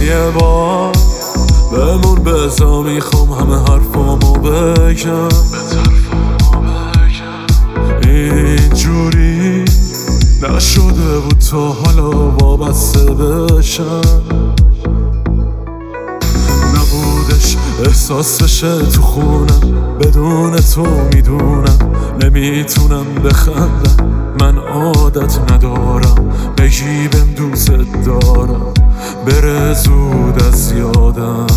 یه بار بمون بزا، میخوام همه حرفامو بگم. اینجوری نشده بود تا حالا وابسته بشم، نبودش احساس بشه تو خونم، بدون تو میدونم نمیتونم بخندم. من عادت ندارم بگی بهم دوست دارم، بره زود از یادم.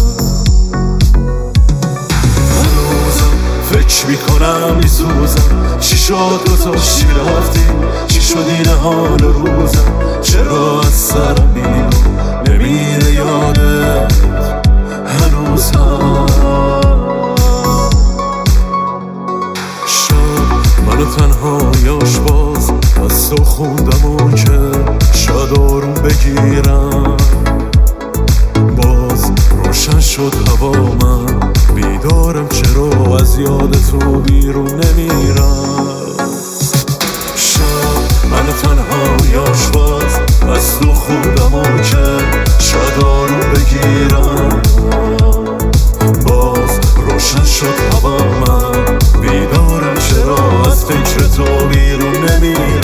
هنوزم فکر میکنم میسوزم، چی شد دوتاشی رفتی، چی شد این حال روزم، چرا از سرم بیرون نمیره یادت هنوز هم. شب منو تنهایاش باز از تو خوندم و که شاید آروم بگیرم، باز روشن شد هوا، من بیدارم چرا از یاد تو بیرون نمیرم. شب منو تنهایاش باز از تو خوندم و که شاید آروم بگیرم، باز روشن شد هوا، من بیدارم چرا از فکر تو بیرون نمیرم.